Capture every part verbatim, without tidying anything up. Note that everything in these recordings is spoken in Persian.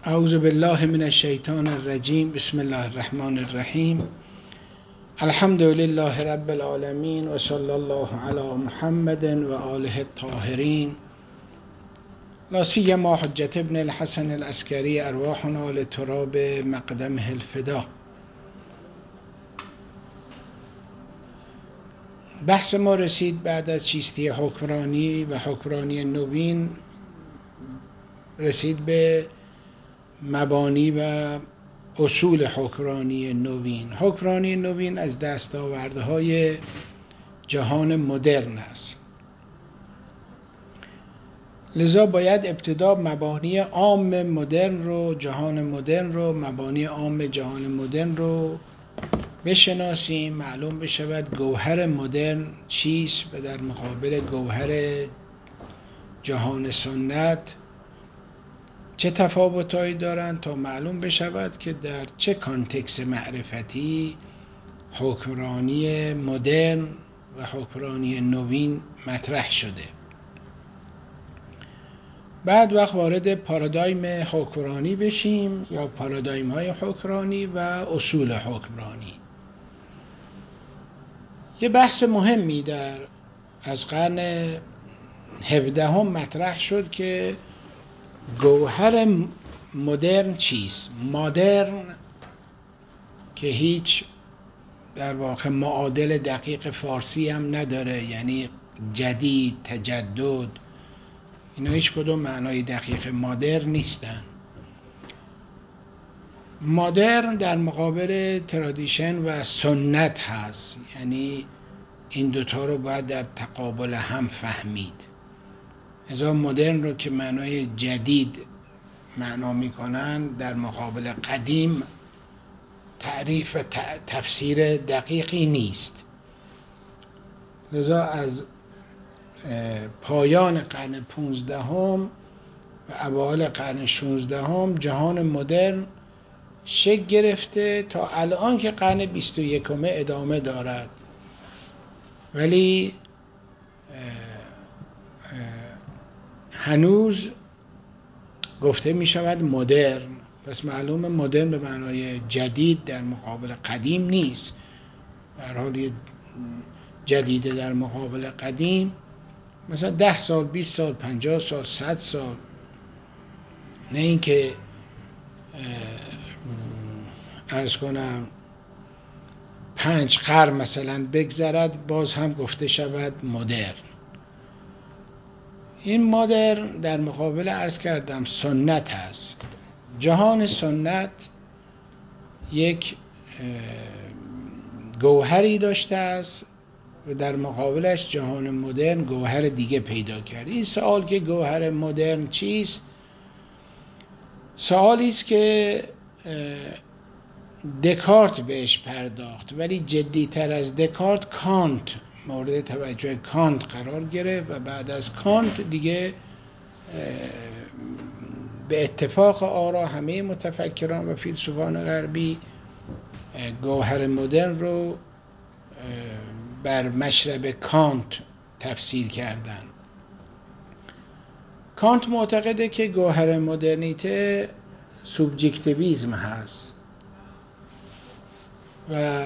اعوذ بالله من الشیطان الرجیم. بسم الله الرحمن الرحیم. الحمد لله رب العالمین و صلی الله علی محمد و آله الطاهرین، لا سیما حجة ابن الحسن العسکری، ارواحنا لتراب مقدمه الفدا. بحث ما رسید بعد از چیستی حکمرانی و حکمرانی نوین، رسید به مبانی و اصول حکمرانی نوین. حکمرانی نوین از دستاوردهای جهان مدرن است، لذا باید ابتدا مبانی عام مدرن رو، جهان مدرن رو، مبانی عام جهان مدرن رو بشناسیم، معلوم بشود گوهر مدرن چیست و در مقابل گوهر جهان سنت چه تفاوتایی دارند، تا معلوم بشود که در چه کانتکست معرفتی حکمرانی مدرن و حکمرانی نوین مطرح شده. بعد وقت وارد پارادایم حکمرانی بشیم یا پارادایم های حکمرانی و اصول حکمرانی. یه بحث مهمی در از قرن هفدهم مطرح شد که گوهر مدرن چیست؟ مدرن که هیچ در واقع معادل دقیق فارسی هم نداره، یعنی جدید، تجدد، اینا هیچ کدوم معنای دقیق مدرن نیستن. مدرن در مقابل ترادیشن و سنت هست، یعنی این دوتا رو باید در تقابل هم فهمید. ازا مدرن رو که معنای جدید معنا میکنن، در مقابل قدیم تعریف تفسیر دقیقی نیست. لذا از پایان قرن پونزدهم و اوایل قرن شانزدهم جهان مدرن شکل گرفته تا الان که قرن بیست و یکم ادامه دارد، ولی هنوز گفته می شود مدرن. پس معلومه مدرن به معنای جدید در مقابل قدیم نیست. به هر حال جدیده در مقابل قدیم، مثلا ده سال، بیست سال، پنجاه سال، صد سال، نه اینکه عرض کنم پنج قرن مثلا بگذرد باز هم گفته شود مدرن. این مدرن در مقابل عرض کردم سنت هست. جهان سنت یک گوهری داشته است و در مقابلش جهان مدرن گوهر دیگه پیدا کرد. این سوال که گوهر مدرن چیست، سوالی است که دکارت بهش پرداخت، ولی جدیتر از دکارت کانت مورد توجه کانت قرار گرفت و بعد از کانت دیگه به اتفاق آرا همه متفکران و فیلسوفان غربی گوهر مدرن رو بر مشرب کانت تفسیر کردن. کانت معتقده که گوهر مدرنیته سوبژکتیویسم هست و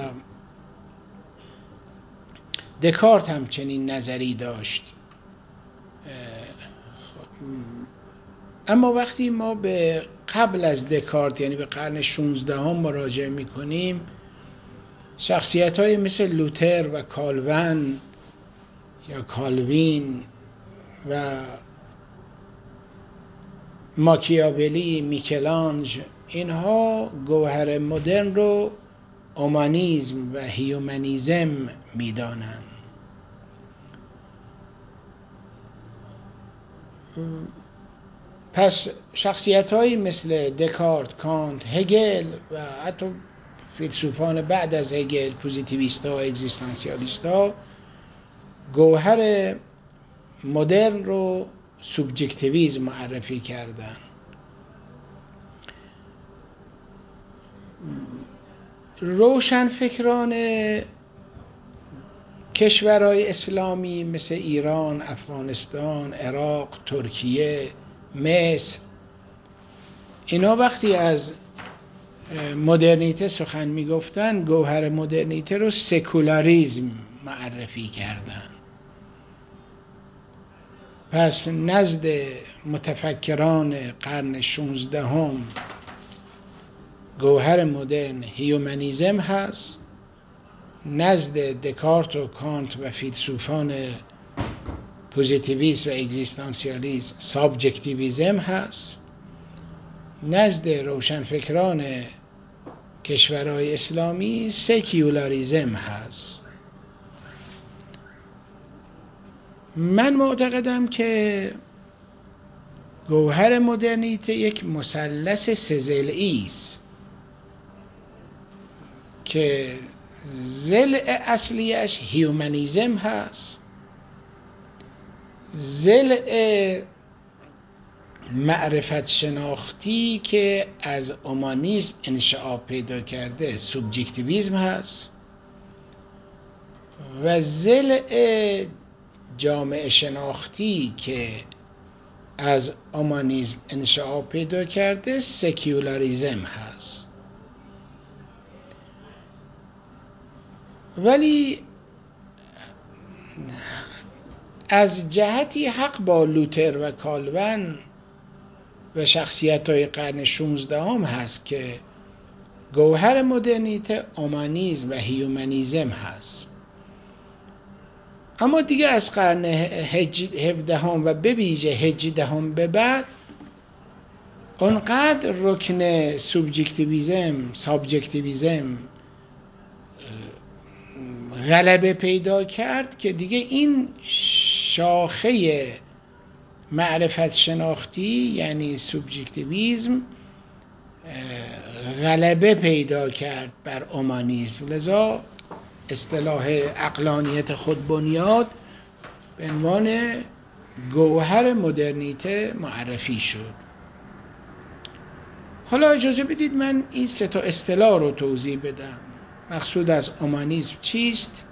دکارت هم چنین نظری داشت. اما وقتی ما به قبل از دکارت، یعنی به قرن شانزدهم مراجعه میکنیم، شخصیت های مثل لوتر و کالون یا کالوین و ماکیاولی، میکلانج، اینها گوهر مدرن رو اومانیزم و هیومنیزم میدانند. پس شخصیت هایی مثل دکارت، کانت، هگل و حتی فیلسوفان بعد از هگل، پوزیتیویست ها، اگزیستانسیالیست ها، گوهر مدرن رو سوبژکتیویسم معرفی کردن. روشنفکران کشورهای اسلامی مثل ایران، افغانستان، عراق، ترکیه، مصر، اینا وقتی از مدرنیته سخن میگفتن گوهر مدرنیته رو سکولاریزم معرفی کردن. پس نزد متفکران قرن شانزدهم گوهر مدرن هیومنیزم هست، نزد دکارت و کانت و فیلسوفان پوزیتیویسم و اگزیستانسیالیسم سابجکتیویزم هست، نزد روشنفکران کشورهای اسلامی سکیولاریزم هست. من معتقدم که گوهر مدرنیته یک مثلث سه‌ضلعی است که ضلع اصلیش هیومنیزم هست، ضلع معرفت شناختی که از اومانیسم انشعاب پیدا کرده سوبژکتیویسم هست و ضلع جامعه شناختی که از اومانیسم انشعاب پیدا کرده سکیولاریزم هست. ولی از جهتی حق با لوتر و کالون و شخصیت‌های قرن شانزدهم هست که گوهر مدرنیته اومانیسم و هیومنیزم هست. اما دیگه از قرن هفدهم و به ویژه هجدهم به بعد اونقدر رکن سوبژکتیویسم سابجکتیویسم غلبه پیدا کرد که دیگه این شاخه معرفت شناختی یعنی سوبژکتیویسم غلبه پیدا کرد بر اومانیسم. لذا اصطلاح عقلانیت خودبنیاد به عنوان گوهر مدرنیته معرفی شد. حالا اجازه بدید من این سه تا اصطلاح رو توضیح بدم. مقصود از اومانیسم چیست؟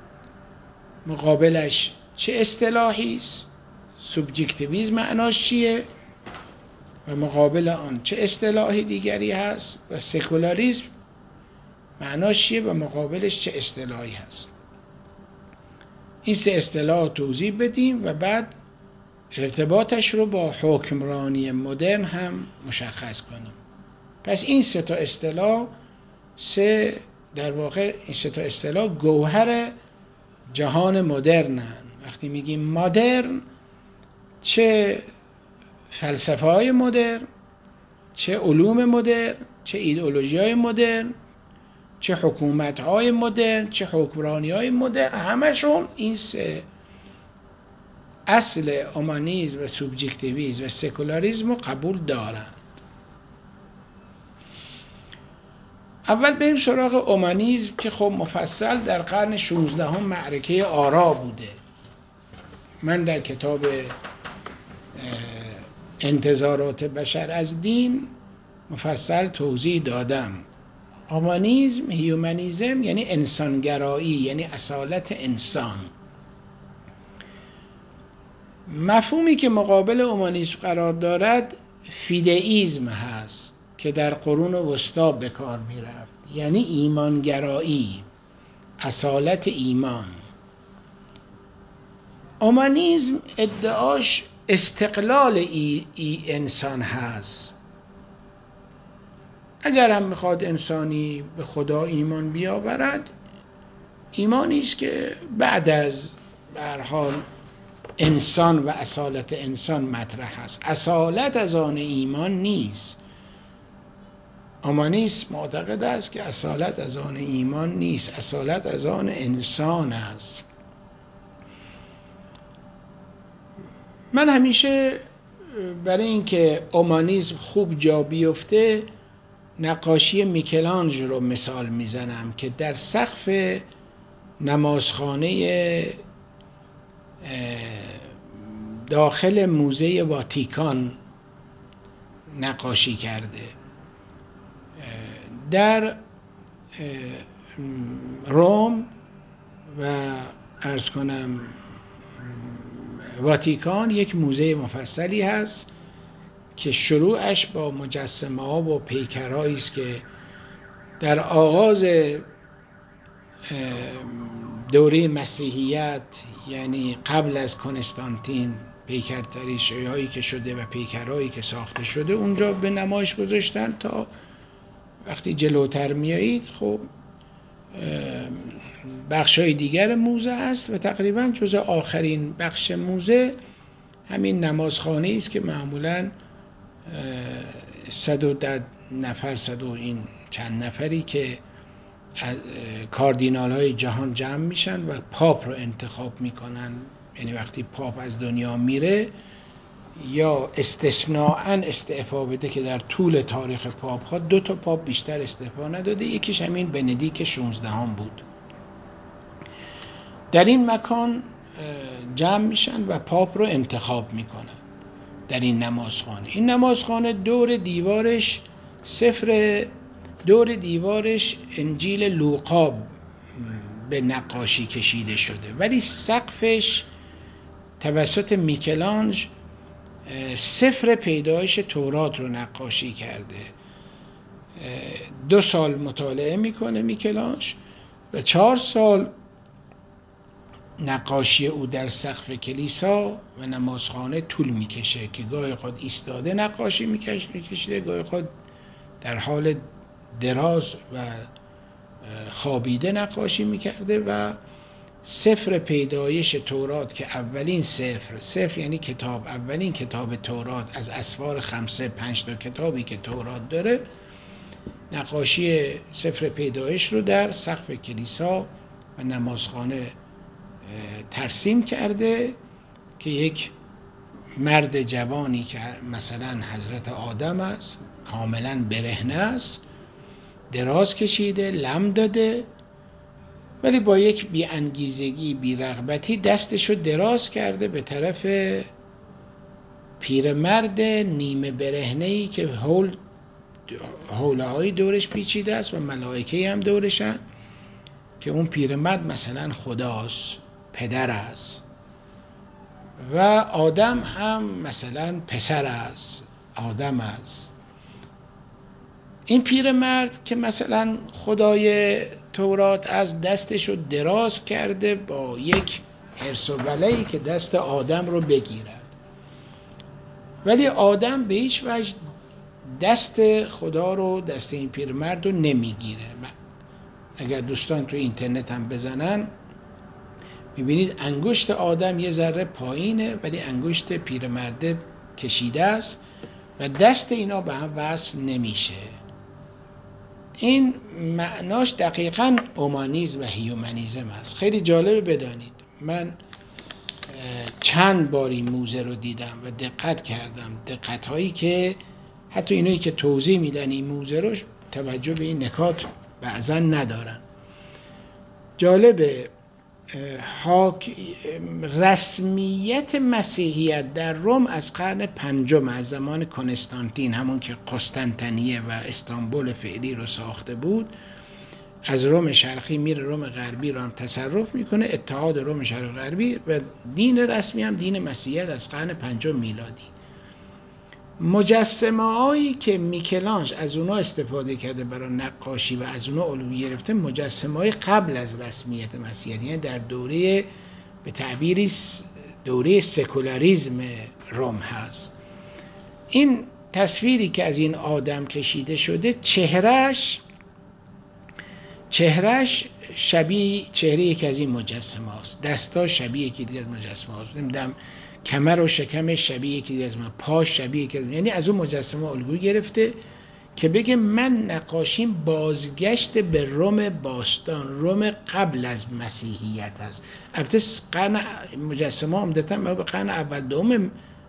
مقابلش چه اصطلاحی است؟ سوبژکتیویسم معناش چیه؟ و مقابل آن چه اصطلاحی دیگری هست؟ و سکولاریسم معناش چیه و مقابلش چه اصطلاحی هست؟ این سه اصطلاح توضیح بدیم و بعد ارتباطش رو با حکمرانی مدرن هم مشخص کنیم. پس این سه تا اصطلاح سه در واقع این سه تا اصطلاح گوهر جهان مدرنن. وقتی میگیم مدرن، چه فلسفه های مدرن، چه علوم مدرن، چه ایدئولوژی های مدرن، چه حکومت های مدرن، چه حکمرانی های مدرن، همشون این سه اصل اومانیسم و سوبژکتیویسم و سکولاریسم رو قبول دارند. اول بریم سراغ اومانیسم که خب مفصل در قرن شانزدهم معرکه آرا بوده. من در کتاب انتظارات بشر از دین مفصل توضیح دادم. اومانیسم، هیومنیسم یعنی انسانگرایی، یعنی اصالت انسان. مفهومی که مقابل اومانیسم قرار دارد فیدئیسم هست که در قرون وسطی به کار می رفت، یعنی ایمانگرایی، اصالت ایمان. اومانیسم ادعاش استقلال ای, ای انسان هست. اگر هم میخواد انسانی به خدا ایمان بیاورد، ایمانی است که بعد از به هر حال انسان و اصالت انسان مطرح است. اصالت از آن ایمان نیست. اومانیسم معتقد است که اصالت از آن ایمان نیست، اصالت از آن انسان است. من همیشه برای اینکه اومانیسم خوب جا بیفته نقاشی میکلانژ رو مثال میزنم که در سقف نمازخانه داخل موزه واتیکان نقاشی کرده. در روم و عرض کنم واتیکان یک موزه مفصلی هست که شروعش با مجسمه ها و پیکرهایی است که در آغاز دوره مسیحیت، یعنی قبل از کنستانتین، پیکرتریشی هایی که شده و پیکرهایی که ساخته شده اونجا به نمایش گذاشتن، تا وقتی جلوتر میایید خب بخشای دیگر موزه است و تقریبا جزء آخرین بخش موزه همین نمازخانه است که معمولاً صد و ده نفر صد و این چند نفری که کاردینال های جهان جمع میشن و پاپ رو انتخاب میکنن. یعنی وقتی پاپ از دنیا میره یا استثناءً استعفا بده، که در طول تاریخ پاپ ها دو تا پاپ بیشتر استعفا نداده، یکیش همین بندیک شانزدهم بود. در این مکان جمع میشن و پاپ رو انتخاب میکنن در این نمازخانه. این نمازخانه دور دیوارش سفر دور دیوارش انجیل لوقا به نقاشی کشیده شده، ولی سقفش توسط میکلانج سفر پیدایش تورات رو نقاشی کرده. دو سال مطالعه میکنه میکلانج و چهار سال نقاشی او در سقف کلیسا و نمازخانه طول میکشه که گاهی خود ایستاده نقاشی میکشیده، گاهی خود در حال دراز و خوابیده نقاشی میکرده. و سفر پیدایش تورات که اولین سفر سفر یعنی کتاب، اولین کتاب تورات از اسفار خمسه، پنج تا کتابی که تورات داره، نقاشی سفر پیدایش رو در سقف کلیسا و نمازخانه ترسیم کرده که یک مرد جوانی که مثلا حضرت آدم است، کاملا برهنه است، دراز کشیده، لم داده، ولی با یک بی انگیزگی، بی رغبتی دستشو دراز کرده به طرف پیرمرد نیمه برهنه‌ای که حول حوله‌های دورش پیچیده است و ملائکه هم دورشن، که اون پیرمرد مثلا خداست، پدر است، و آدم هم مثلا پسر است، آدم است. این پیرمرد که مثلا خدای تورات از دستشو دراز کرده با یک حرص و ولعی که دست آدم رو بگیرد، ولی آدم به هیچ وجه دست خدا رو، دست این پیرمرد رو نمیگیره. اگر دوستان تو اینترنت هم بزنن میبینید انگشت آدم یه ذره پایینه ولی انگشت پیرمرد کشیده است و دست اینا به هم وصل نمیشه. این معناش دقیقاً اومانیسم و هیومنیسم است. خیلی جالبه بدانید، من چند باری موزه رو دیدم و دقت کردم، دقت هایی که حتی اینایی که توضیح میدن این موزه رو توجه به این نکات بعضا ندارن. جالبه، حاک... رسمیت مسیحیت در روم از قرن پنجم، از زمان کنستانتین، همون که قسطنطنیه و استانبول فعلی رو ساخته بود، از روم شرقی میره روم غربی رو هم تصرف میکنه، اتحاد روم شرق غربی، و دین رسمی هم دین مسیحیت از قرن پنجم میلادی. مجسمه هایی که میکلانج از اونا استفاده کرده برای نقاشی و از اونا الگو گرفته، مجسمه های قبل از رسمیت مسیحیت، یعنی در دوره به تعبیری دوره سکولاریسم روم هست. این تصویری که از این آدم کشیده شده، چهرهش چهرهش شبیه چهره یکی از این مجسمه هاست، دستا شبیه یکی دیگه از مجسمه هاست، نمیدونم کمر و شکم شبیه یکی دیگه از مجسمه، پاش شبیه یکی از مجسمه. یعنی از اون مجسمه الگو گرفته که بگه من نقاشیم بازگشت به روم باستان، روم قبل از مسیحیت است. البته قرن مجسمه عمدتاً به قرن اول دوم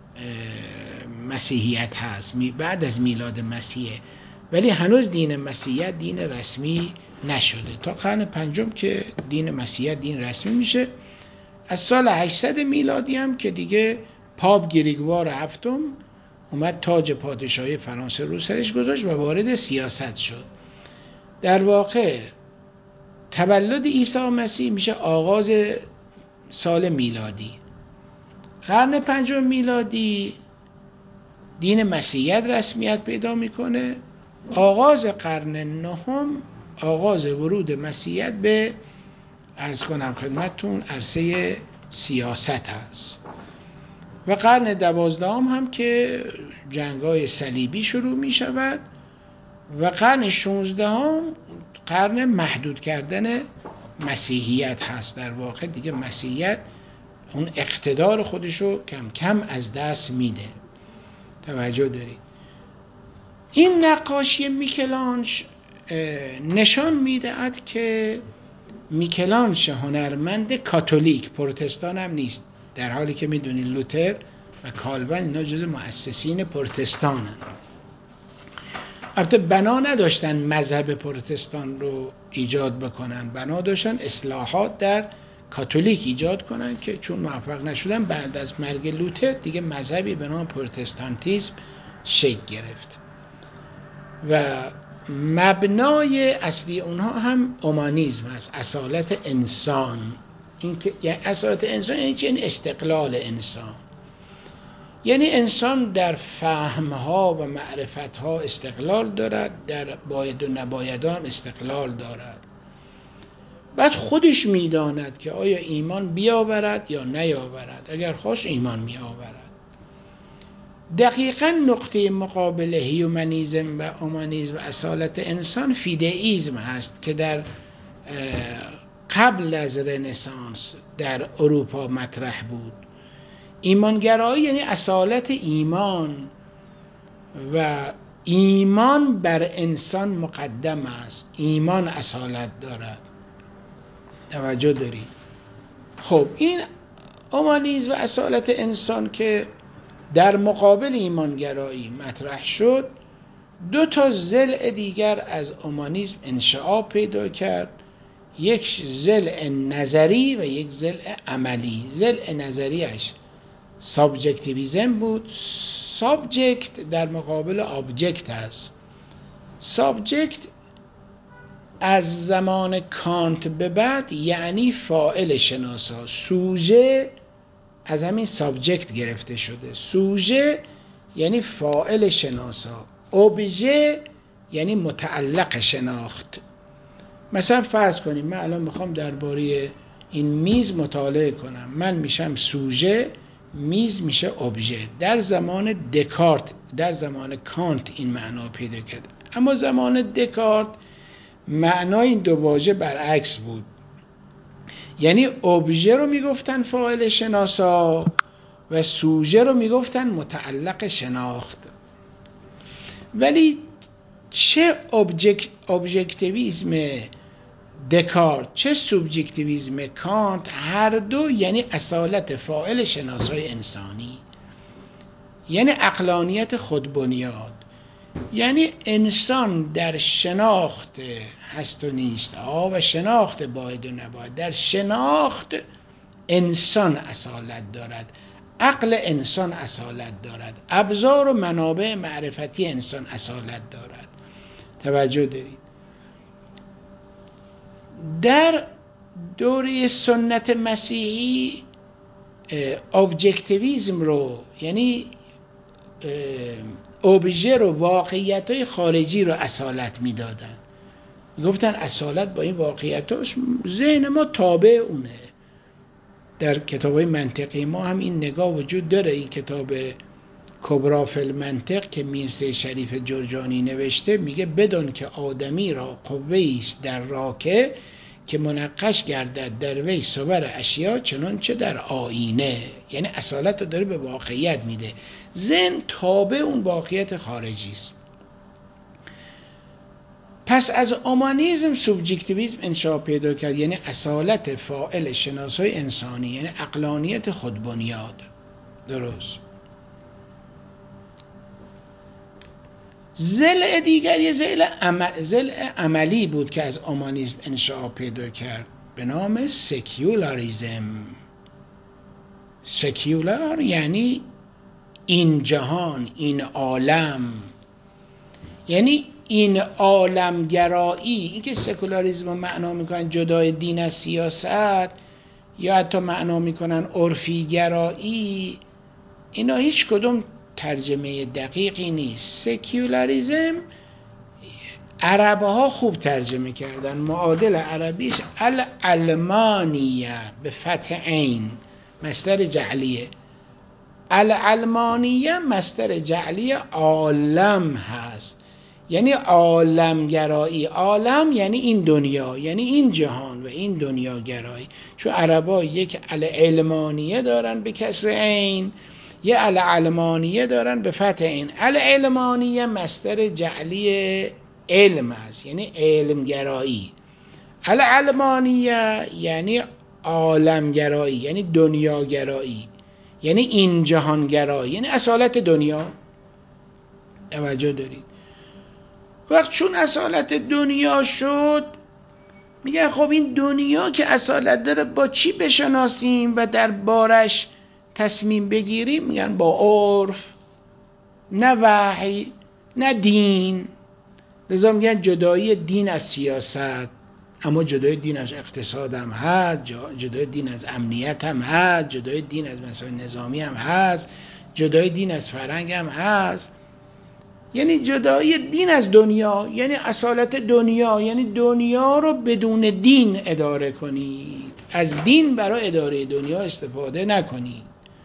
مسیحیت هست، بعد از میلاد مسیحه، ولی هنوز دین مسیحیت دین رسمی نشده تا قرن پنجم که دین مسیحیت دین رسمی میشه. از سال هشتصد میلادی هم که دیگه پاپ گریگوار هفتم اومد تاج پادشاهی فرانسه رو سرش گذاشت و وارد سیاست شد. در واقع تولد عیسی مسیح میشه آغاز سال میلادی. قرن پنجم میلادی دین مسیحیت رسمیت پیدا میکنه. آغاز قرن نهم آغاز ورود مسیحیت به عرض کنم خدمتتون عرصه سیاست هست و قرن دوازدهم هم که جنگ‌های صلیبی شروع می شود و قرن شانزدهم قرن محدود کردن مسیحیت هست. در واقع دیگه مسیحیت اون اقتدار خودشو کم کم از دست میده. توجه دارید. این نقاشی میکلانج نشان میدهد که میکلانج هنرمند کاتولیک، پروتستان هم نیست، در حالی که میدونید لوتر و کالوین اینا جز مؤسسین پروتستانن. البته بنا نداشتن مذهب پروتستان رو ایجاد بکنن، بنا داشتن اصلاحات در کاتولیک ایجاد کنن که چون موفق نشدن بعد از مرگ لوتر دیگه مذهبی به نام پروتستانتیسم شکل گرفت و مبنای اصلی اونها هم اومانیسم هست، اصالت انسان. این که یعنی اصالت انسان یعنی چه؟ استقلال انسان، یعنی انسان در فهمها و معرفتها استقلال دارد، در باید و نبایدان استقلال دارد. بعد خودش میداند که آیا ایمان بیاورد یا نیاورد. اگر خواست ایمان میآورد. دقیقاً نقطه مقابل هیومنیزم و اومانیسم و اصالت انسان فیدئیسم هست که در قبل از رنسانس در اروپا مطرح بود. ایمانگرایی یعنی اصالت ایمان و ایمان بر انسان مقدم است. ایمان اصالت دارد. توجه دارید. خب این اومانیسم و اصالت انسان که در مقابل ایمانگرایی مطرح شد، دو تا ضلع دیگر از اومانیسم انشعاب پیدا کرد. یک ضلع نظری و یک ضلع عملی. ضلع نظریش سابجکتیویزم بود. سابجکت در مقابل آبجکت است. سابجکت از زمان کانت به بعد یعنی فاعل شناسا. سوژه از همین سابجکت گرفته شده. سوژه یعنی فاعل شناسا. اوبژه یعنی متعلق شناخت. مثلا فرض کنیم من الان میخوام درباره این میز مطالعه کنم، من میشم سوژه، میز میشه اوبژه. در زمان دکارت، در زمان کانت این معنا پیدا کرد، اما زمان دکارت معنای این دو واژه برعکس بود. یعنی اوبژه رو میگفتن فاعل شناسا و سوژه رو میگفتن متعلق شناخت. ولی چه ابجکت ابجکتیویسم دکارت چه سوبجکتیویسم کانت، هر دو یعنی اصالت فاعل شناسای انسانی، یعنی عقلانیت خودبنیاد. یعنی انسان در شناخت هست و نیست ها و شناخت باید و نباید، در شناخت انسان اصالت دارد، عقل انسان اصالت دارد، ابزار و منابع معرفتی انسان اصالت دارد. توجه دارید. در دوره سنت مسیحی ابجکتیویسم رو یعنی اوبژه رو، واقعیت‌های خارجی رو اصالت میدادن. میگفتن اصالت با این واقعیتاش ذهن ما تابع اونه. در کتاب‌های منطقی ما هم این نگاه وجود داره. این کتاب کبرا فی المنطق که میرزا شریف جرجانی نوشته میگه بدون که آدمی را قوه‌ای است در راکه که منقش گردد در وی صور اشیا چنانچه در آینه. یعنی اصالت رو داره به واقعیت میده. ذهن تابع اون واقعیت خارجی است. پس از اومانیسم سوبجکتیویسم انشأ پیدا کرد، یعنی اصالت فاعل شناسای انسانی، یعنی عقلانیت خودبنیاد. درست. ضلع دیگر یه ضلع عمل... عملی بود که از اومانیسم انشأ پیدا کرد به نام سکیولاریسم. سکیولار یعنی این جهان، این عالم، یعنی این عالمگرایی. این که سکولاریسم رو معنا میکنن جدای دین از سیاست یا حتی معنا میکنن عرفی گرایی، اینا هیچ کدوم ترجمه دقیقی نیست. سکولاریزم عربها خوب ترجمه کردن، معادل عربیش العلمانیه به فتح عین، مصدر جعلیه. العلمانیه مصدر جعلی عالم هست، یعنی عالمگرایی. عالم یعنی این دنیا، یعنی این جهان و این دنیا گرایی. چون عربا یک العلمانیه دارن به کسر عین، یه العلمانیه دارن به فتح عین. العلمانیه مصدر جعلی علم است، یعنی علمگرایی. العلمانیه یعنی عالمگرایی، یعنی دنیاگرایی، یعنی این جهانگرایی، یعنی اصالت دنیا. توجه دارید؟ وقت چون اصالت دنیا شد، میگن خب این دنیا که اصالت داره با چی بشناسیم و در بارش تصمیم بگیریم؟ میگن با عرف، نه وحی، نه دین. لذا میگن جدایی دین از سیاست، اما جدای دین از اقتصاد هم هست، جدای دین از امنیت هم هست، جدای دین از مسائل نظامی هم هست، جدای دین از فرهنگ هم هست. یعنی جدای دین از دنیا، یعنی اصالت دنیا، یعنی دنیا رو بدون دین اداره کنید، از دین برای اداره دنیا استفاده نکنید.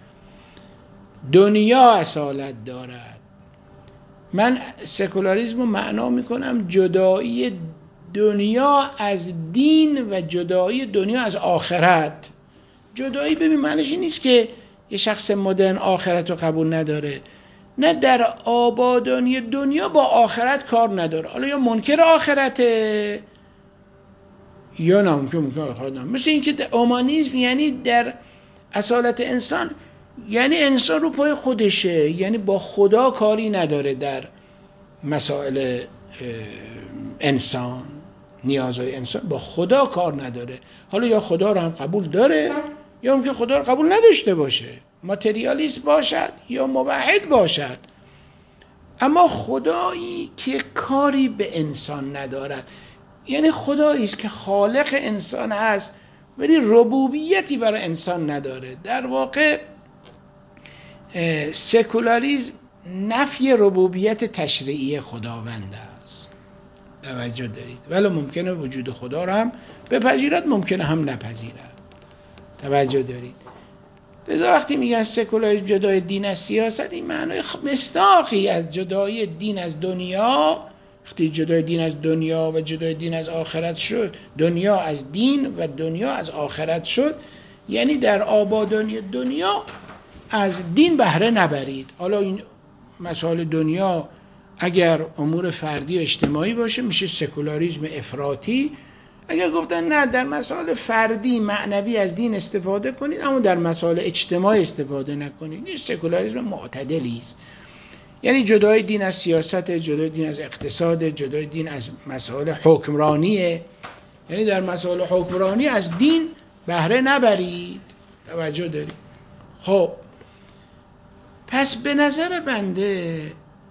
دنیا اصالت دارد. من سکولاریسم رو معنا میکنم جدایی دنیا از دین و جدایی دنیا از آخرت. جدایی ببین معنیش این نیست که یه شخص مدرن آخرت رو قبول نداره، نه، در آبادانی دنیا با آخرت کار نداره. حالا یا منکر آخرته یا ناممکن منکر آخرت نداره. مثل این که اومانیسم یعنی در اصالت انسان، یعنی انسان رو پای خودشه، یعنی با خدا کاری نداره، در مسائل انسان، نیازهای انسان با خدا کار نداره. حالا یا خدا رو هم قبول داره یا هم که خدا رو قبول نداشته باشه، ماتریالیست باشد یا موحد باشد، اما خدایی که کاری به انسان ندارد، یعنی خدایی است که خالق انسان هست ولی ربوبیتی برای انسان نداره. در واقع سکولاریسم نفی ربوبیت تشریعی خداوند است. توجه دارید؟ ولی ممکنه وجود خدا رو هم بپذیرد، ممکنه هم نپذیرد. توجه دارید؟ لذا وقتی میگن سکولاریسم جدای دین از سیاست، این معنای مصداقی از جدای دین از دنیا. وقتی جدای دین از دنیا و جدای دین از آخرت شد، دنیا از دین و دنیا از آخرت شد، یعنی در آبادانی دنیا از دین بهره نبرید. حالا این مسائل دنیا اگر امور فردی و اجتماعی باشه میشه سکولاریسم افراطی. اگر گفتن نه، در مسائل فردی معنوی از دین استفاده کنید اما در مسائل اجتماعی استفاده نکنید، این سکولاریسم معتدلی است. یعنی جدای دین از سیاست، جدای دین از اقتصاد، جدای دین از مسائل حکمرانیه، یعنی در مسائل حکمرانی از دین بهره نبرید. توجه دارید؟ خب پس به نظر بنده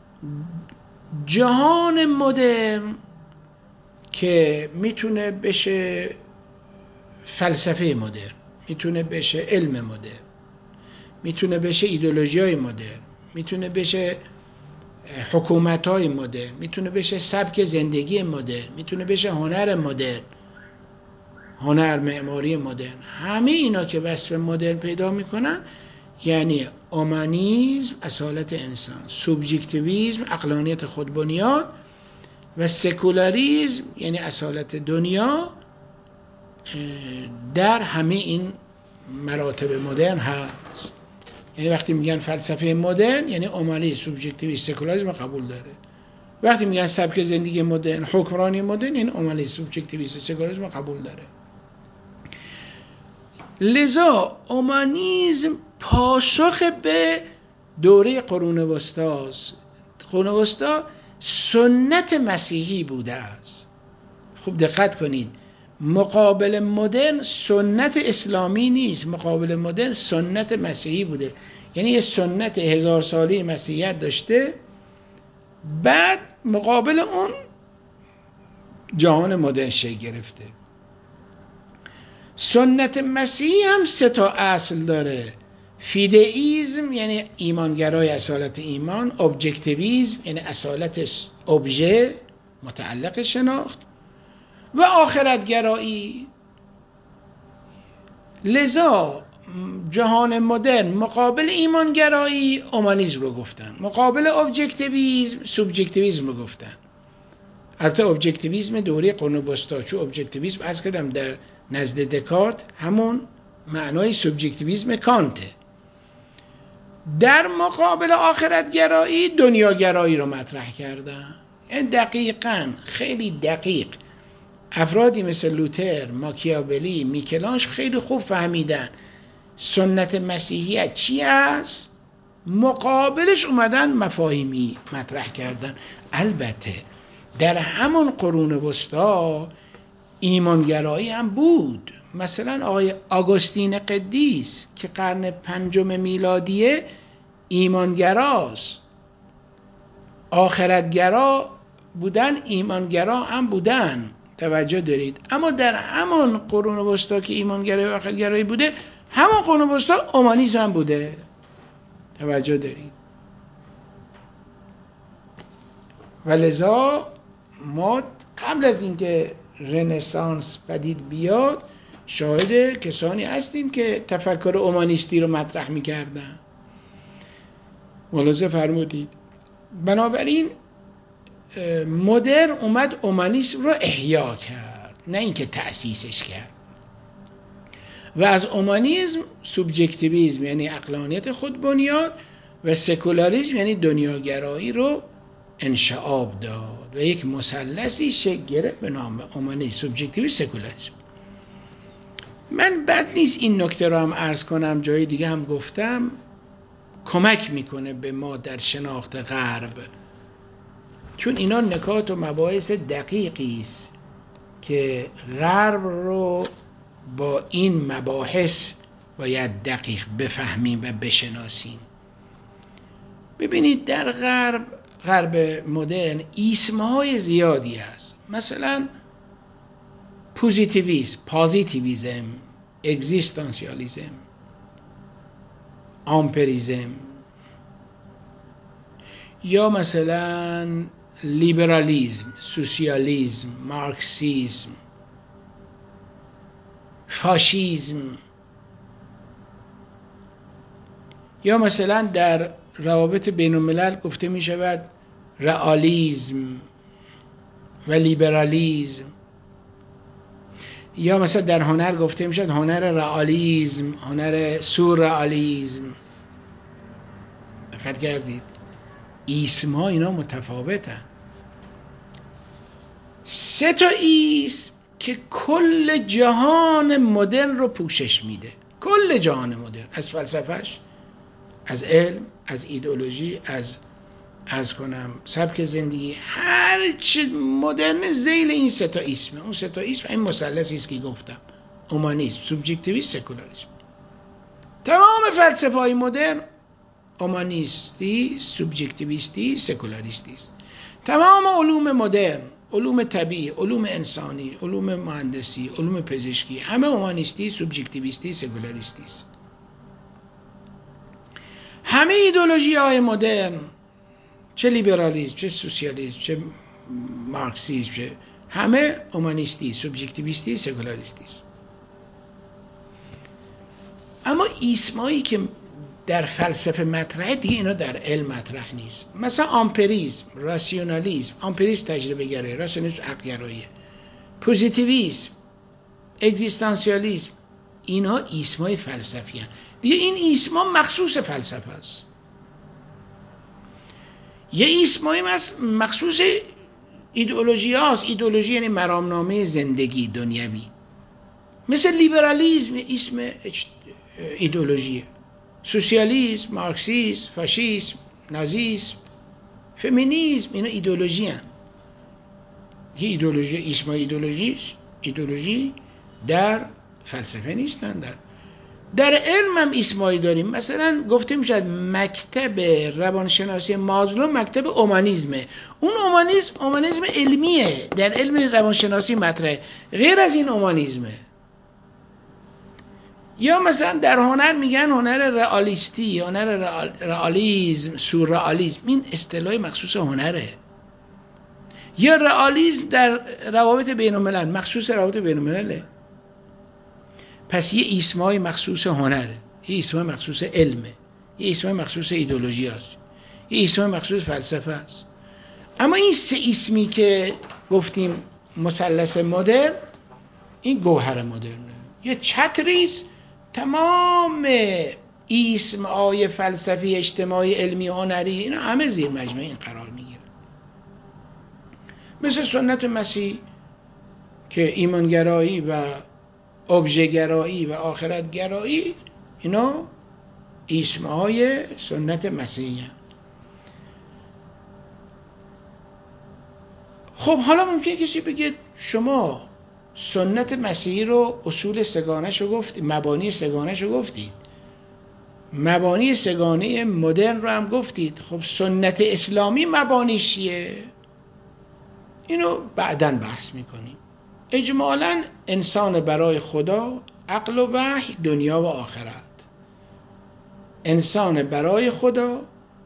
جهان مدرن که میتونه بشه فلسفه مدرن، میتونه بشه علم مدرن، میتونه بشه ایدئولوژی‌های مدرن، میتونه بشه حکومت‌های مدرن، میتونه بشه سبک زندگی مدرن، میتونه بشه هنر مدرن، هنر معماری مدرن. همه اینا که وصف مدرن پیدا میکنن یعنی اومانیسم اصالت انسان، سوبژکتیویسم عقلانیت خودبنیاد و سکولاریسم یعنی اصالت دنیا در همه این مراتب مدرن هست. یعنی وقتی میگن فلسفه مدرن یعنی اومانیسم، سوبژکتیویسم، سکولاریسم قبول داره. وقتی میگن سبک زندگی مدرن، حکمرانی مدرن، یعنی اومانیسم، سوبژکتیویسم، سکولاریسم قبول داره. لذا اومانیسم پاسخ به دوره قرون وسطا است. قرون وسطا سنت مسیحی بوده است. خوب دقت کنید، مقابل مدرن سنت اسلامی نیست، مقابل مدرن سنت مسیحی بوده. یعنی یه سنت هزار ساله مسیحیت داشته، بعد مقابل اون جهان مدرن شکل گرفته. سنت مسیحی هم سه تا اصل داره: فیدئیسم یعنی ایمانگرای اصالت ایمان، ابجکتیویسم یعنی اصالت ابژه متعلق شناخت، و آخرتگرایی. لذا جهان مدرن مقابل ایمانگرایی اومانیسم رو گفتن، مقابل ابجکتیویسم سوبجکتیویسم رو گفتن. البته ابجکتیویسم دوره قرون وسطی، چون ابجکتیویسم از کدام در نزد دکارت همون معنای سوبجکتیویسم کانته. در مقابل آخرتگرایی دنیاگرایی رو مطرح کردن. این دقیقاً خیلی دقیق افرادی مثل لوتر، ماکیاولی، میکلانج خیلی خوب فهمیدن سنت مسیحیت چی است، مقابلش اومدن مفاهیمی مطرح کردن. البته در همون قرون وسطا ایمانگرایی هم بود. مثلا آقای آگوستین قدیس که قرن پنجم میلادیه ایمانگراست، آخرتگرا بودن، ایمانگرا هم بودن، توجه دارید. اما در همون قرون وسطا که ایمانگرایی و آخرتگرایی بوده، همون قرون وسطا اومانیسم هم بوده، توجه دارید. و لذا ما قبل از اینکه رنسانس پدید بیاد شاهد کسانی هستیم که تفکر اومانیستی رو مطرح می‌کردن. ملاحظه فرمودید. بنابراین مدرن اومد اومانیسم رو احیا کرد، نه اینکه تأسیسش کرد. و از اومانیسم سوبجکتیویسم یعنی عقلانیت خودبنیاد و سکولاریسم یعنی دنیاگرایی رو انشعاب داد و یک مثلثی شکل گرفت به نام اومانیسم، سوبجکتیویسم، سکولاریسم. من بد نیست این نکته رو هم عرض کنم، جای دیگه هم گفتم، کمک میکنه به ما در شناخت غرب، چون اینا نکات و مباحث دقیقی است که غرب رو با این مباحث باید دقیق بفهمیم و بشناسیم. ببینید در غرب غرب مدرن ایسمهای زیادی هست. مثلا پوزیتیویسم، پازیتیویسم، اگزیستانسیالیسم، آمپریزم، یا مثلا لیبرالیزم، سوسیالیسم، مارکسیسم، فاشیسم، یا مثلا در روابط بین الملل گفته می شود رئالیسم و لیبرالیسم، یا مثلا در هنر گفته می شود هنر رئالیسم، هنر سورئالیسم. دقت کردید؟ اسم ها اینا متفاوتن. سه تا اسم که کل جهان مدرن رو پوشش میده، کل جهان مدرن، از فلسفهش، از علم، از ایدئولوژی، از از کنم سبک زندگی، هر چی مدرن ذیل این سه تا اسمه. اون سه تا اسم این مثلثی است که گفتم، اومانیسم، سوبجکتیویسم، سکولاریسم. تمام فلسفه های مدرن اومانیستی، سوبجکتیویستی، سکولاریستی است. تمام علوم مدرن، علوم طبیعی، علوم انسانی، علوم مهندسی، علوم پزشکی، همه اومانیستی، سوبجکتیویستی، سکولاریستی است. همه ایدئولوژی های مدرن، چه لیبرالیسم، چه سوسیالیسم، چه مارکسیسم، چه همه اومانیستی، سوبجکتیویستی، سکولاریستی است. اما اسمایی که در فلسفه مطرحه دیگه اینا در علم مطرح نیست. مثلا آمپریزم، راسیونالیسم، آمپریزم تجربه گرایی، راسیونالیسم عقل گرایی، پوزیتیویسم، اگزیستانسیالیسم، اینا اسمای فلسفی هستند. دیگه این اسما مخصوص فلسفه است. یه اسمایی مخصوص ایدئولوژی هاست. ایدئولوژی یعنی مرامنامه زندگی دنیوی. مثل لیبرالیسم اسم ایدئولوژیه، سوسیالیسم، مارکسیسم، فاشیسم، نازیسم، فمینیسم، اینا ایدئولوژی هستند. یه ایدئولوژی، اسم ایدئولوژی ایدئولوژی در فلسفه نیستن. در در علم هم اسمایی داریم. مثلا گفته میشد مکتب روانشناسی مازلو مکتب اومانیسمه. اون اومانیسم اومانیسم علمیه، در علم روانشناسی مطرحه، غیر از این اومانیسمه. یا مثلا در هنر میگن هنر رئالیستی، هنر رئالیسم، سورئالیسم، این اصطلاح مخصوص هنره. یا رئالیسم در روابط بین الملل، مخصوص روابط بین الملله. پس یه اسمای مخصوص هنره، یه اسمای مخصوص علمه، یه اسمای مخصوص ایدئولوژی هست، یه اسمای مخصوص فلسفه است. اما این سه اسمی که گفتیم مثلث مدرن، این گوهر مدرنه. یه چتریست تمام اسمای فلسفی، اجتماعی، علمی، هنری، اینا همه زیر مجموعه این قرار میگیره. مثل سنت مسیح که ایمانگرایی و ابژه‌گرایی و آخرتگرایی، اینا اسمهای سنت مسیحی هست. خب حالا ممکنه کسی بگه شما سنت مسیحی رو اصول سگانه شو گفتید، مبانی سگانه شو گفتید، مبانی سگانه مدرن رو هم گفتید، خب سنت اسلامی مبانیش چیه؟ اینو بعداً بحث میکنیم. اجمالاً انسان برای خدا، عقل و وحی، دنیا و آخرت. انسان برای خدا،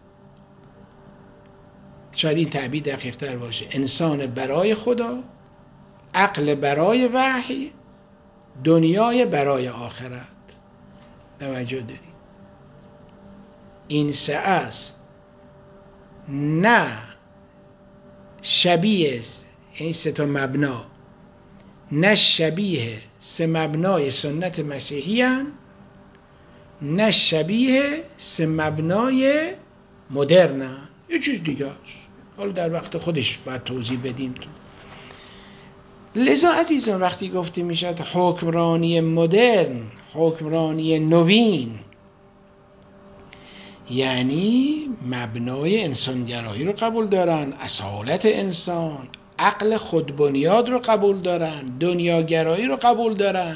شاید این تعبیر دقیق تر باشه، انسان برای خدا، عقل برای وحی، دنیای برای آخرت. توجه دارید؟ این سه است، نه شبیه، این سه تا مبنا نه شبیه سه مبنای سنت مسیحی هن، نه شبیه سه مبنای مدرن هن. یه چیز دیگه است، حالا در وقت خودش باید توضیح بدیم. لذا عزیزان وقتی گفته میشد حکمرانی مدرن، حکمرانی نوین، یعنی مبنای انسانگرایی رو قبول دارن، اصالت انسان، عقل خودبنیاد رو قبول دارن، دنیاگرایی رو قبول دارن.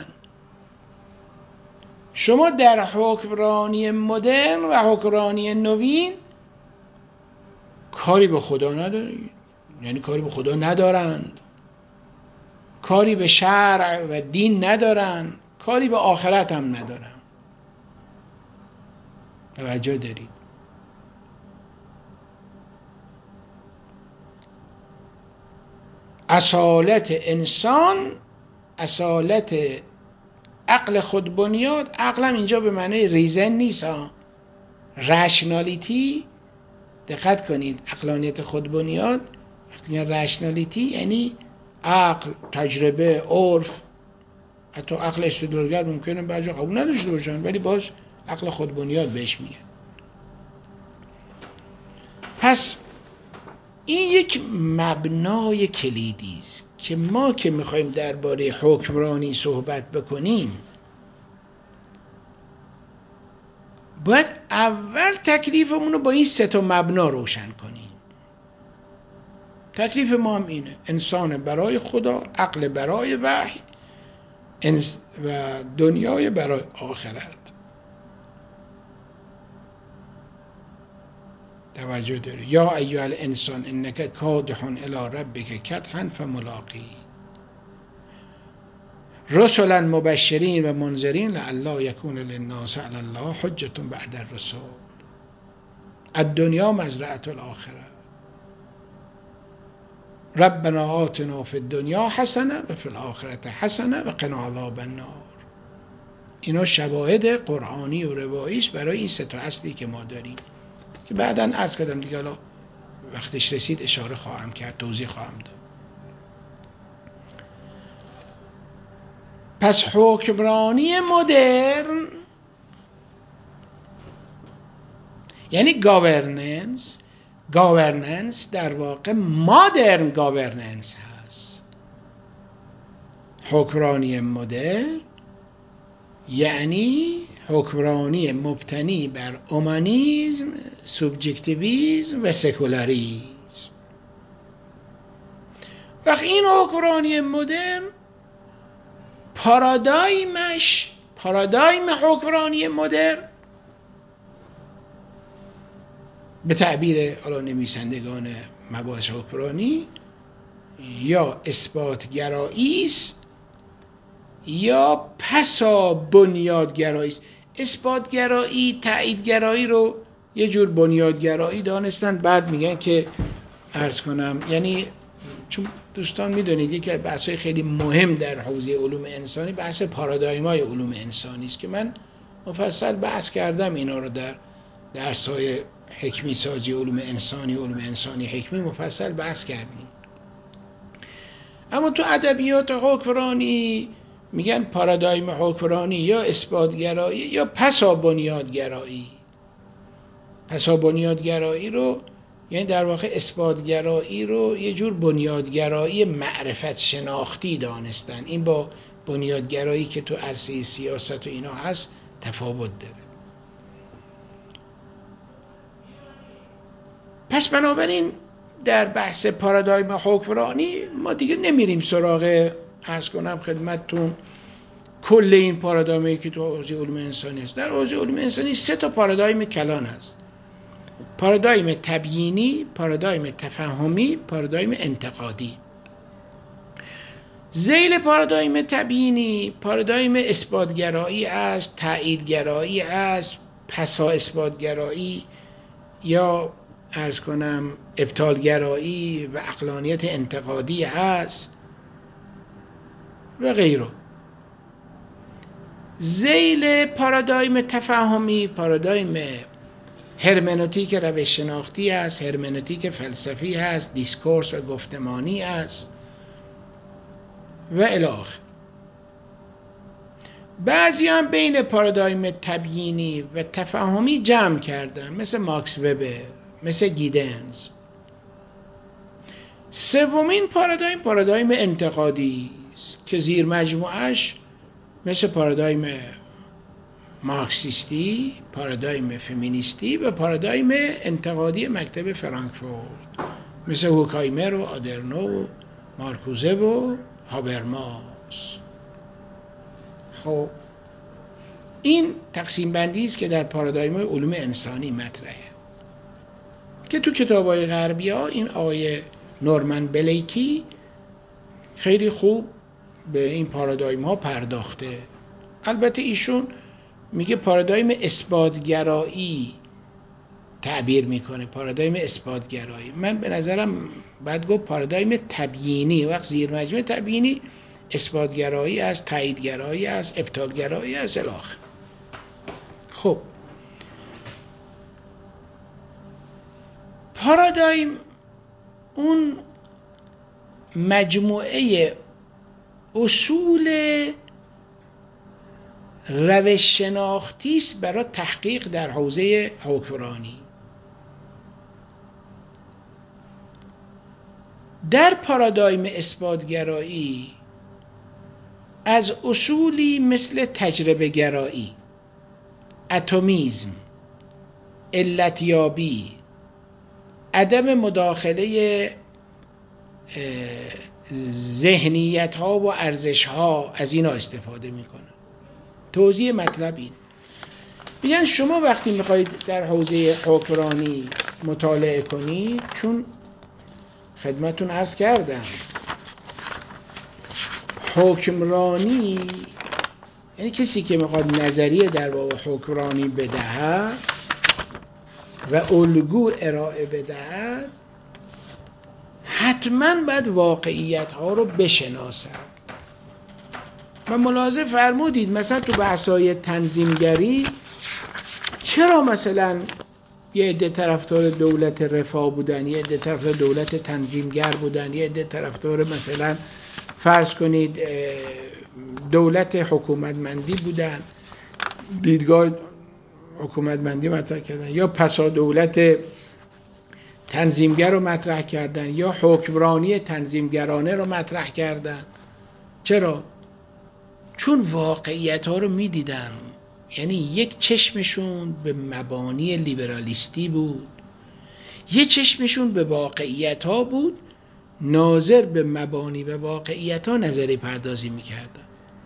شما در حکمرانی مدرن و حکمرانی نوین کاری به خدا ندارید، یعنی کاری به خدا ندارند، کاری به شرع و دین ندارن، کاری به آخرت هم ندارن. توجه دارید؟ اصالت انسان، اصالت عقل خودبنیاد، عقلم اینجا به معنی ریزن نیست ها، رشنالیتی. دقت کنید، عقلانیت خودبنیاد وقتی میگن رشنالیتی یعنی عقل، تجربه، عرف. حتی عقل استدلالگر ممکنه بعضی قبول نداشته باشن، ولی باز عقل خودبنیاد بهش میگن. پس این یک مبنای کلیدی است که ما که میخوایم درباره حکمرانی صحبت بکنیم باید اول تکلیفمون رو با این سه تا مبنا روشن کنیم. تکلیف ما هم اینه، انسان برای خدا، عقل برای وحی و دنیای برای آخرت. توجه داری؟ یا ایها الانسان انک کادح الی ربک کدحا فملاقیه رسلا مبشرین و منذرین لئلا یکون للناس علی الله حجة بعد الرسل الدنیا مزرعة الاخره ربنا آتنا فی الدنیا حسنه و فی الاخره حسنه و قنا عذاب النار. اینا شواهد قرآنی و رواییش برای این سه تا اصلی که ما داریم که بعداً عرض کردم دیگه، حالا وقتش رسید اشاره خواهم کرد، توضیح خواهم داد. پس حکمرانی مدرن یعنی گاورننس، گاورننس در واقع مادرن گاورننس هست. حکمرانی مدرن یعنی حکمرانی مبتنی بر اومانیسم، سوبژکتیویسم و سکولاریسم. وقت این حکمرانی مدرن پارادایمش، پارادایم حکمرانی مدرن به تعبیر حالا نویسندگان مباحث حکمرانی یا اثبات گرایی است یا پسا بنیادگرایی است. اثباتگرایی، تاییدگرایی رو یه جور بنیادگرایی دانستن، بعد میگن که عرض کنم، یعنی چون دوستان میدونید یکی از بحث‌های خیلی مهم در حوزه علوم انسانی بحث پارادایم‌های علوم انسانی است که من مفصل بحث کردم اینا رو در درس‌های حکمی سازی علوم انسانی، علوم انسانی حکمی مفصل بحث کردیم. اما تو ادبیات حکمرانی میگن پارادایم حکمرانی یا اثباتگرایی یا پسا بنیادگرایی. پسا بنیادگرایی رو یعنی در واقع اثباتگرایی رو یه جور بنیادگرایی معرفت شناختی دانستن. این با بنیادگرایی که تو عرصه سیاست و اینا هست تفاوت داره. پس بنابراین در بحث پارادایم حکمرانی ما دیگه نمیریم سراغ، عرض کنم خدمتتون، کل این پارادایمی که تو حوزه علوم انسانی است. در حوزه علوم انسانی سه تا پارادایم کلان هست: پارادایم تبیینی، پارادایم تفهمی، پارادایم انتقادی. ذیل پارادایم تبیینی پارادایم اثباتگرایی است، تاییدگرایی است، پسا اثباتگرایی یا عرض کنم ابطالگرایی و عقلانیت انتقادی است و غیره. ذیل پارادایم تفهمی پارادایم هرمنوتیک روش شناختی است، هرمنوتیک فلسفی است، دیسکورس و گفتمانی است و الی آخر. بعضی هم بین پارادایم تبیینی و تفهمی جمع کردن، مثل ماکس وبر، مثل گیدنز. سومین پارادایم پارادایم انتقادی است که زیر مجموعش مثل پارادایم مارکسیستی، پارادایم فمینیستی و پارادایم انتقادی مکتب فرانکفورت مثل هوکایمر و آدرنو و مارکوزه و هابرماس. خب این تقسیم بندی است که در پارادایم علوم انسانی مطرحه که تو کتاب‌های غربی ها این آقای نورمن بلیکی خیلی خوب به این پارادایم ها پرداخته. البته ایشون میگه پارادایم اثباتگرایی تعبیر میکنه، پارادایم اثباتگرایی. من به نظرم باید گفت پارادایم تبیینی. وقت زیر مجموعه تبیینی اثباتگرایی است، تاییدگرایی است، ابطالگرایی است الی آخر. خب پارادایم اون مجموعه اصول روش شناختی است برای تحقیق در حوزه حکمرانی. در پارادایم اثباتگرایی از اصولی مثل تجربه گرایی، اتمیزم، علتیابی، عدم مداخله ذهنیت ها و ارزش ها، از اینا استفاده میکنن. توضیح مطلب این: میگن شما وقتی میخواید در حوزه حکمرانی مطالعه کنید، چون خدمتون عرض کردم حکمرانی یعنی کسی که میخواد نظریه در باب حکمرانی بدهد و الگو ارائه بدهد، حتما باید واقعیت ها رو بشناسد. و ملاحظه فرمودید مثلا تو بحث‌های تنظیمگری چرا مثلا یه عده طرفدار دولت رفاه بودن، یه عده طرفدار دولت تنظیمگر بودن، یه عده طرفدار مثلا فرض کنید دولت حکومتمندی بودن، دیدگاه حکومتمندی مطرح کردن، یا پسا دولت تنظیمگر رو مطرح کردن، یا حکمرانی تنظیمگرانه رو مطرح کردن. چرا؟ چون واقعیت ها رو می دیدن. یعنی یک چشمشون به مبانی لیبرالیستی بود، یک چشمشون به واقعیت ها بود، ناظر به مبانی و واقعیت ها نظری پردازی می کردن.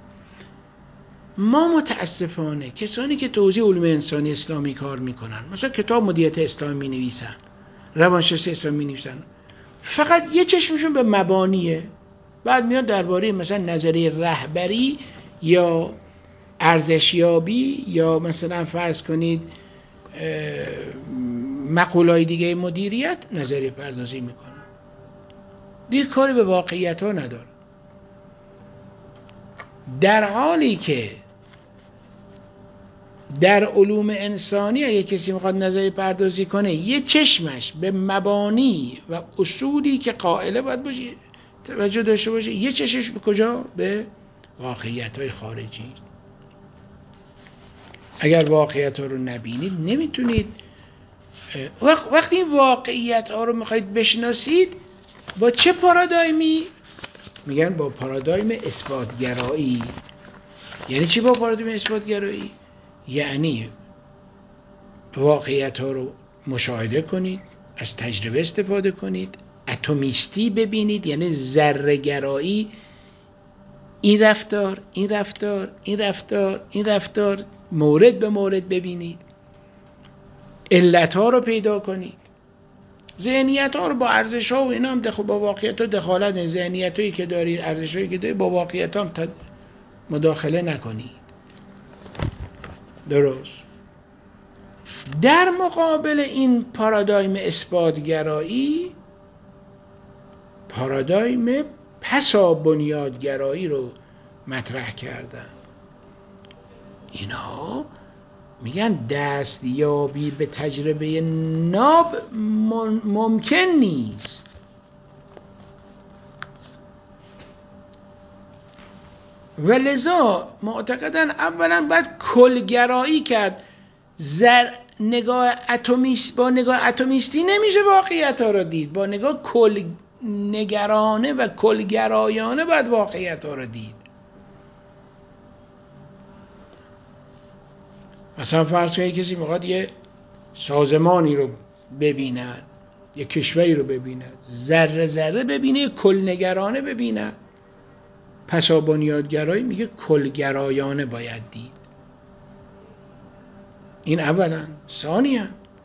ما متاسفانه کسانی که تو حوزه علوم انسانی اسلامی کار می کنن، مثلا کتاب مدیریت اسلامی می نویسن، روانشناسی اسلامی می نویسن، فقط یه چشمشون به مبانیه. بعد میان درباره مثلا نظریه رهبری یا ارزشیابی یا مثلا فرض کنید مقولای دیگه مدیریت نظریه پردازی میکنن، دیگه کاری به واقعیت ها نداره. در حالی که در علوم انسانی اگه کسی میخواد نظریه پردازی کنه یه چشمش به مبانی و اصولی که قائله باید باشه توجه داشته باشه، یه چشمش به کجا؟ به واقعیت های خارجی. اگر واقعیت ها رو نبینید نمیتونید. وقتی این واقعیت ها رو میخواید بشناسید با چه پارادایمی؟ میگن با پارادایم اثباتگرایی. یعنی چی با پارادایم اثباتگرایی؟ یعنی واقعیت ها رو مشاهده کنید، از تجربه استفاده کنید، اتمیستی ببینید، یعنی ذره گرایی، این رفتار این رفتار این رفتار این رفتار مورد به مورد ببینید، علت ها رو پیدا کنید، ذهنیت ها رو با ارزش ها و اینا هم دخل با واقعیت ها دخالت نه، ذهنیت هایی که دارید، ارزش هایی که دارید با واقعیت ها هم مداخله نکنید. درست. در مقابل این پارادایم اثباتگرایی پارادایم پسا بنیادگرایی رو مطرح کردن. اینها میگن دستیابی به تجربه ناب ممکن نیست. و لذا معتقدن اولا باید کلگرایی کرد. زر نگاه اتمیست با نگاه اتمیستی نمیشه واقعیت ها رو دید، با نگاه کل نگرانه و کلگرایانه باید واقعیت ها رو دید. مثلا فرض کنید کسی میخواد یه سازمانی رو ببیند، یه کشوری رو ببیند، ذره ذره ببینه، کل نگرانه ببیند، پسا بنیادگرایی میگه کلگرایانه باید دید. این اولا. ثانیاً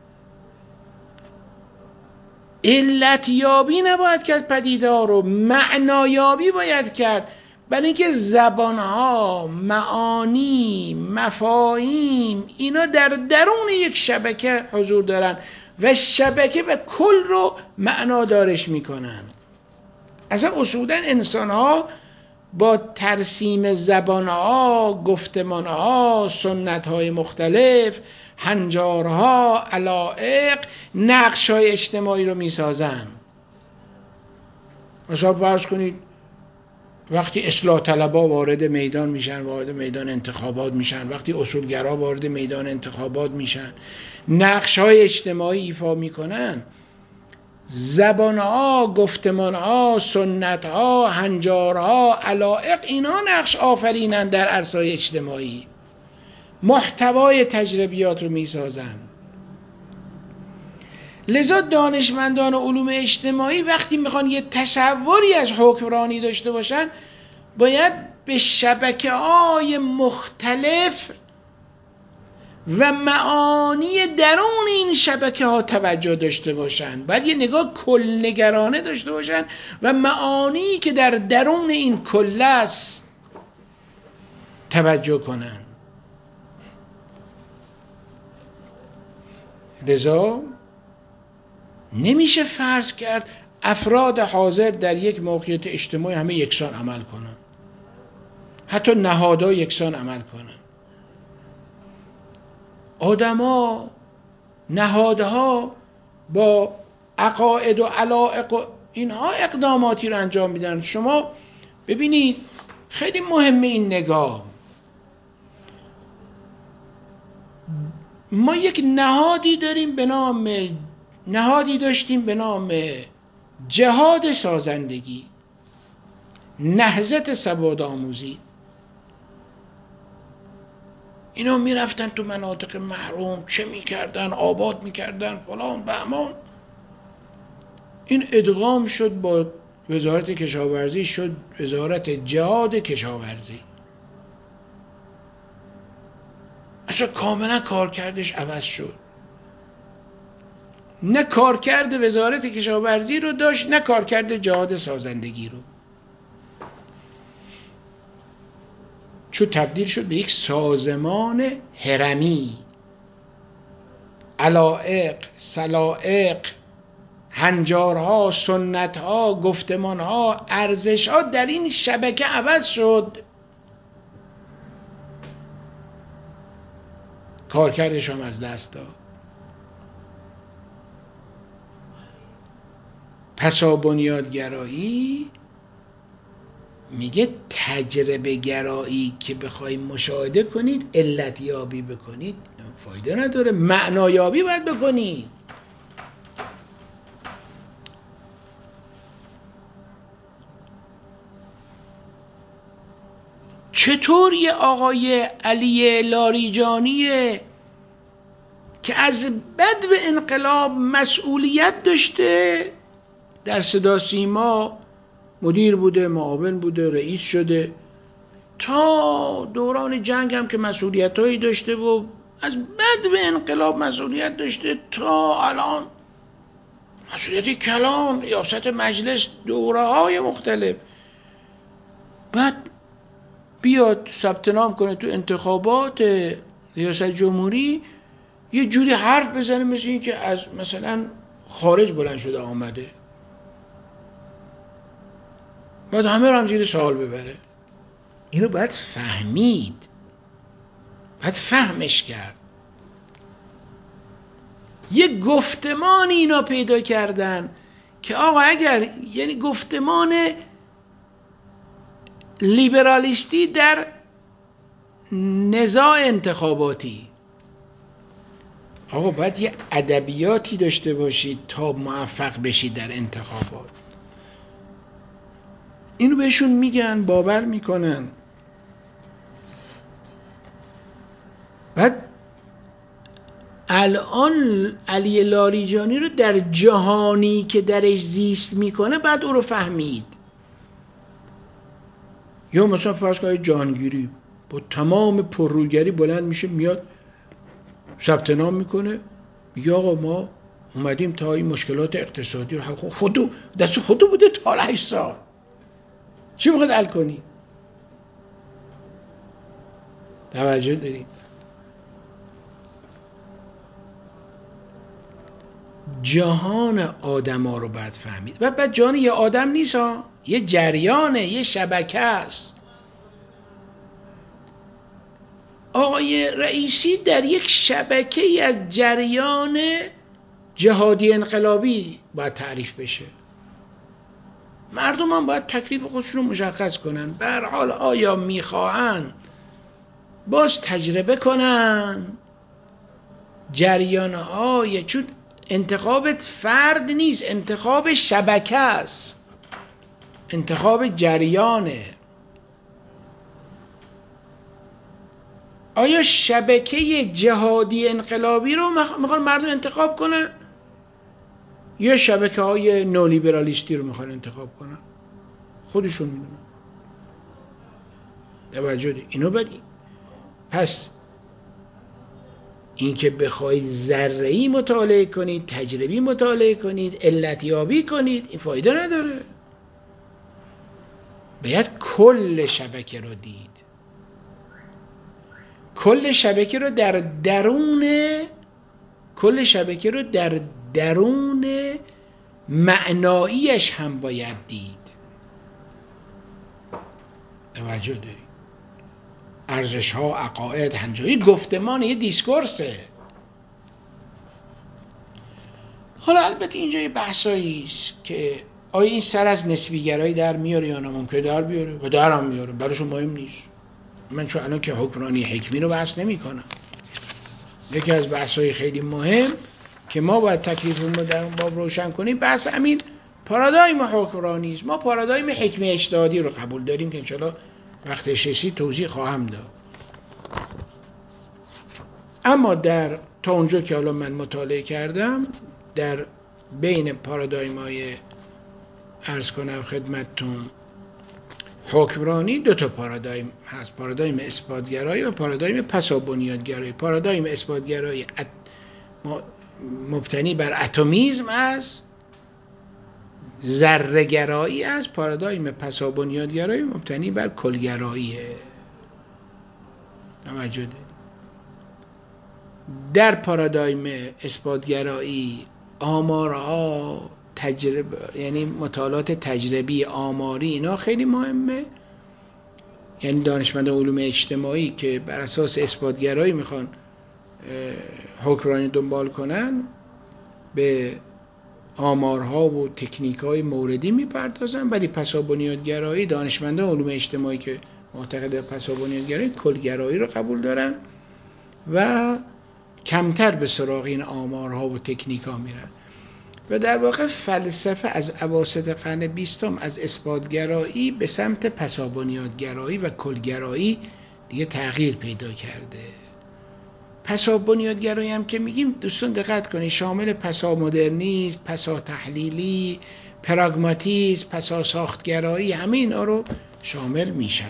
علتیابی نباید کرد پدیده ها رو، معنایابی باید کرد. برای اینکه زبانها، معانی، مفاهیم اینا در درون یک شبکه حضور دارن و شبکه و کل رو معنادارش میکنن. اصلا اصولا انسانها با ترسیم زبانها، گفتمانها، سنتهای مختلف، هنجارها، علایق، نقش‌های اجتماعی رو میسازن. مثلا فرض کنید وقتی اصلاح طلبها وارد میدان میشن، وارد میدان انتخابات میشن، وقتی اصولگرا وارد میدان انتخابات میشن، نقش‌های اجتماعی ایفا میکنن، زبانها، گفتمانها، سنتها، هنجارها، علایق اینا نقش آفرینن در عرصه‌های اجتماعی، محتوای تجربیات رو میسازن. لذا دانشمندان علوم اجتماعی وقتی میخوان یه تصوری از حکمرانی داشته باشن باید به شبکه‌های مختلف و معانی درون این شبکه ها توجه داشته باشن. باید یه نگاه کل نگرانه داشته باشن و معانی که در درون این کل است توجه کنن. لذا نمیشه فرض کرد افراد حاضر در یک موقعیت اجتماعی همه یکسان عمل کنن، حتی نهادها یکسان عمل کنن. آدما، نهادها با عقاید و علایق و اینها اقداماتی رو انجام میدن. شما ببینید خیلی مهمه این نگاه. ما یک نهادی داریم به نام نهادی داشتیم به نام جهاد سازندگی، نهضت سوادآموزی. اینا میرفتن تو مناطق محروم، چه میکردن؟ آباد میکردن فلان بهمان. این ادغام شد با وزارت کشاورزی، شد وزارت جهاد کشاورزی. اصلا کاملا کارکردش عوض شد. نه کارکرد وزارت کشاورزی رو داشت، نه کارکرد جهاد سازندگی رو. چون تبدیل شد به یک سازمان هرمی. علایق، سلایق، هنجارها، سنتها، گفتمانها، ارزشها در این شبکه عوض شد. کارکردش هم از دست داد. پسا بنیادگرایی میگه تجربه گرایی که بخوای مشاهده کنید، علت یابی بکنید، فایده نداره. معنایابی باید بکنید. چطور یه آقای علی لاریجانیه که از بدو انقلاب مسئولیت داشته، در صدا سیما مدیر بوده، معاون بوده، رئیس شده، تا دوران جنگ هم که مسئولیتایی داشته و از بدو انقلاب مسئولیت داشته تا الان مسئولیتی کلان، ریاست مجلس، دوره های مختلف، بعد بیاد ثبت نام کنه تو انتخابات ریاست جمهوری یه جوری حرف بزنه مثل این که از مثلا خارج بلند شده آمده، بعد همه رو هم زیر سوال ببره. اینو باید فهمید، باید فهمش کرد. یه گفتمان اینا پیدا کردن که آقا اگر، یعنی گفتمان لیبرالیستی در نزاع انتخاباتی، آقا باید یه ادبیاتی داشته باشید تا موفق بشید در انتخابات. اینو بهشون میگن، باور میکنن. بعد الان علی لاریجانی رو در جهانی که درش زیست میکنه بعد او رو فهمید. یا مثلا فرض کنید جهانگیری با تمام پررویگری بلند میشه، میاد ثبت نام میکنه، میگه آقا ما اومدیم تا این مشکلات اقتصادی رو حل کنیم. خودو دست خودو بوده تا هشت سال، چی میخواد حل کنی؟ توجه دارید؟ جهان آدم ها رو باید فهمید. و بعد جهان یه آدم نیست ها، یه جریانه، یه شبکه است. آقای رئیسی در یک شبکه ای از جریان جهادی انقلابی باید تعریف بشه. مردم هم باید تکلیف خودشون رو مشخص کنن. به هر حال آیا میخواهن باز تجربه کنن جریان‌های، چون انتخاب فرد نیست، انتخاب شبکه است، انتخاب جریانه. آیا شبکه جهادی انقلابی رو میخوان مردم انتخاب کنن یا شبکه های نولیبرالیستی رو میخوان انتخاب کنن؟ خودشون میدونن. توجه دید؟ اینو بدید. پس این که بخواید ذره‌ای مطالعه کنید، تجربی مطالعه کنید، علتیابی کنید، این فایده نداره. باید کل شبکه رو دید. کل شبکه رو در درون کل شبکه رو در درون معناییش هم باید دید. توجه داری؟ ارزش ها، عقاید، هنجاری، گفتمان، یه دیسکورسه. حالا البته اینجا یه بحثایی است که آیا این سر از نسبیگرایی در میاره یا نه؟ ممکنه در بیاره و در هم میاره، براشون مهم نیست. من چون الان که حکمرانی حکمی رو بحث نمی کنم. یکی از بحث‌های خیلی مهم که ما باید تکلیفمون رو در اون باب روشن کنیم بحث همین پارادایم حکمرانی است. ما پارادایم حکمی اجتهادی رو قبول داریم که انشالله وقتش رسید توضیح خواهم داد. اما در تا اونجا که حالا من مطالعه کردم، در بین پارادایم‌های عرض کنم خدمتتون حکمرانی دو تا پارادایم هست، پارادایم اثباتگرایی و پارادایم پسا بنیادگرایی. پارادایم اثباتگرایی مبتنی بر اتمیسم است، ذره‌گرایی است. پارادایم پسا بنیادگرایی مبتنی بر کلگراییه. توجه دارید. در پارادایم اثباتگرایی آمارها، تجربه، یعنی مطالعات تجربی آماری، اینا خیلی مهمه. یعنی دانشمندان علوم اجتماعی که بر اساس اثباتگرایی میخوان حکمرانی دنبال کنن به آمارها و تکنیک‌های موردی میپردازن، ولی پسابنیادگرایی، دانشمندان علوم اجتماعی که معتقد به پسابنیادگرایی، کلگرایی رو قبول دارن و کمتر به سراغ این آمارها و تکنیک‌ها میرن. و در واقع فلسفه از اواسط قرن بیستم از اثباتگرایی به سمت پسابنیادگرایی و کلگرایی دیگه تغییر پیدا کرده. پسابنیادگرایی هم که میگیم دوستان دقت کنید شامل پسامدرنیسم، پساتحلیلی، پراگماتیسم، پساساختگرایی، همه اینا رو شامل میشود.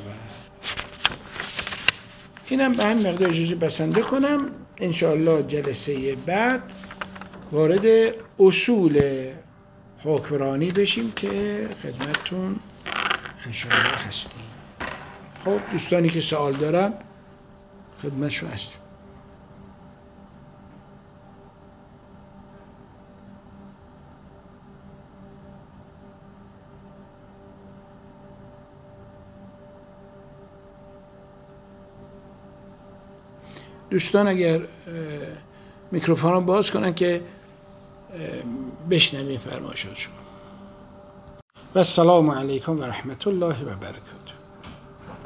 اینم به هم مقدار اجازه بسنده کنم. انشاءالله جلسه بعد وارد اصول حکمرانی بشیم که خدمتتون انشاءالله هستیم. خب دوستانی که سوال دارن خدمتشون هستیم. دوستان اگر میکروفون رو باز کنن که بشنویم فرمایشات شما. و السلام علیکم و رحمت الله و برکاته.